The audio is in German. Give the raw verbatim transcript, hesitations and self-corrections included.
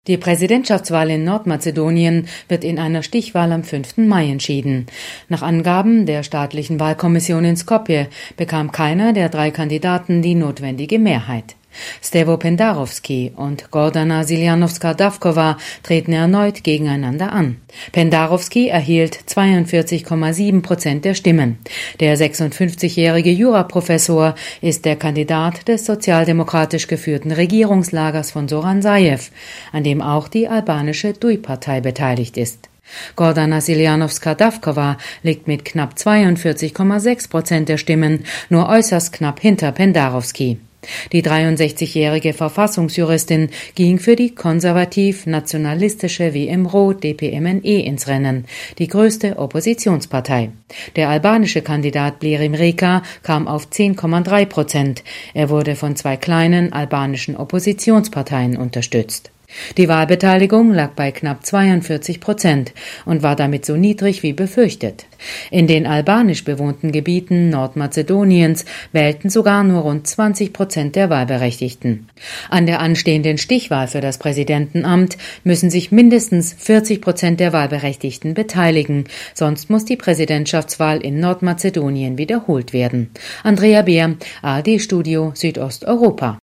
Die Präsidentschaftswahl in Nordmazedonien wird in einer Stichwahl am fünften Mai entschieden. Nach Angaben der staatlichen Wahlkommission in Skopje bekam keiner der drei Kandidaten die notwendige Mehrheit. Stevo Pendarovski und Gordana Siljanovska-Davkova treten erneut gegeneinander an. Pendarovski erhielt zweiundvierzig Komma sieben Prozent der Stimmen. Der sechsundfünfzigjährige Juraprofessor ist der Kandidat des sozialdemokratisch geführten Regierungslagers von Zoran Zaev, an dem auch die albanische D U I-Partei beteiligt ist. Gordana Siljanovska-Davkova liegt mit knapp zweiundvierzig Komma sechs Prozent der Stimmen nur äußerst knapp hinter Pendarovski. Die dreiundsechzigjährige Verfassungsjuristin ging für die konservativ-nationalistische W M R O D P M N E ins Rennen, die größte Oppositionspartei. Der albanische Kandidat Blerim Reka kam auf zehn Komma drei Prozent. Er wurde von zwei kleinen albanischen Oppositionsparteien unterstützt. Die Wahlbeteiligung lag bei knapp zweiundvierzig Prozent und war damit so niedrig wie befürchtet. In den albanisch bewohnten Gebieten Nordmazedoniens wählten sogar nur rund zwanzig Prozent der Wahlberechtigten. An der anstehenden Stichwahl für das Präsidentenamt müssen sich mindestens vierzig Prozent der Wahlberechtigten beteiligen, sonst muss die Präsidentschaftswahl in Nordmazedonien wiederholt werden. Andrea Beer, A R D-Studio Südosteuropa.